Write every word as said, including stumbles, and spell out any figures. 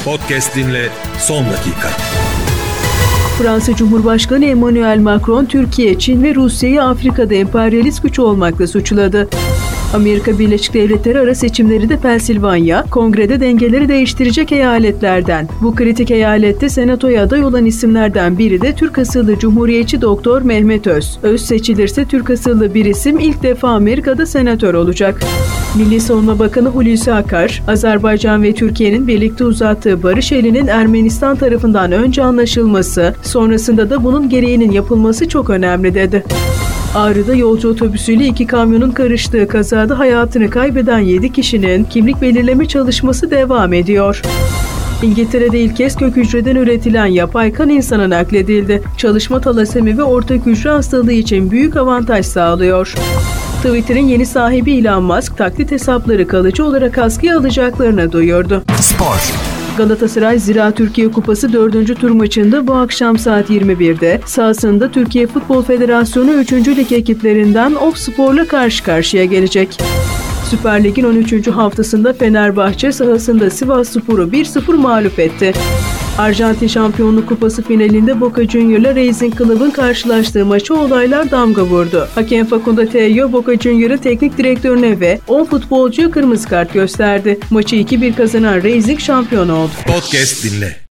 Podcast dinle son dakika. Fransa Cumhurbaşkanı Emmanuel Macron, Türkiye, Çin ve Rusya'yı Afrika'da emperyalist güç olmakla suçladı. Amerika Birleşik Devletleri ara seçimlerinde Pensilvanya, kongrede dengeleri değiştirecek eyaletlerden. Bu kritik eyalette senatoya aday olan isimlerden biri de Türk asıllı Cumhuriyetçi Doktor Mehmet Öz. Öz seçilirse Türk asıllı bir isim ilk defa Amerika'da senatör olacak. Milli Savunma Bakanı Hulusi Akar, Azerbaycan ve Türkiye'nin birlikte uzattığı barış elinin Ermenistan tarafından önce anlaşılması, sonrasında da bunun gereğinin yapılması çok önemli dedi. Ağrı'da yolcu otobüsüyle iki kamyonun karıştığı kazada hayatını kaybeden yedi kişinin kimlik belirleme çalışması devam ediyor. İngiltere'de ilk kez kök hücreden üretilen yapay kan insana nakledildi. Çalışma talasemi ve ortak hücre hastalığı için büyük avantaj sağlıyor. Twitter'ın yeni sahibi Elon Musk, taklit hesapları kalıcı olarak askıya alacaklarını duyurdu. Spor. Galatasaray Zira Türkiye Kupası dördüncü tur maçında bu akşam saat yirmi birde sahasında Türkiye Futbol Federasyonu üçüncü lig ekiplerinden Ofspor'la karşı karşıya gelecek. Süper Lig'in on üçüncü haftasında Fenerbahçe sahasında Sivasspor'u bir sıfır mağlup etti. Arjantin Şampiyonluk Kupası finalinde Boca Junior'la Racing Club'ın karşılaştığı maça olaylar damga vurdu. Hakem Facundo Tello, Boca Junior'ın teknik direktörüne ve on futbolcuya kırmızı kart gösterdi. Maçı iki bir kazanan Racing şampiyon oldu. Podcast dinle.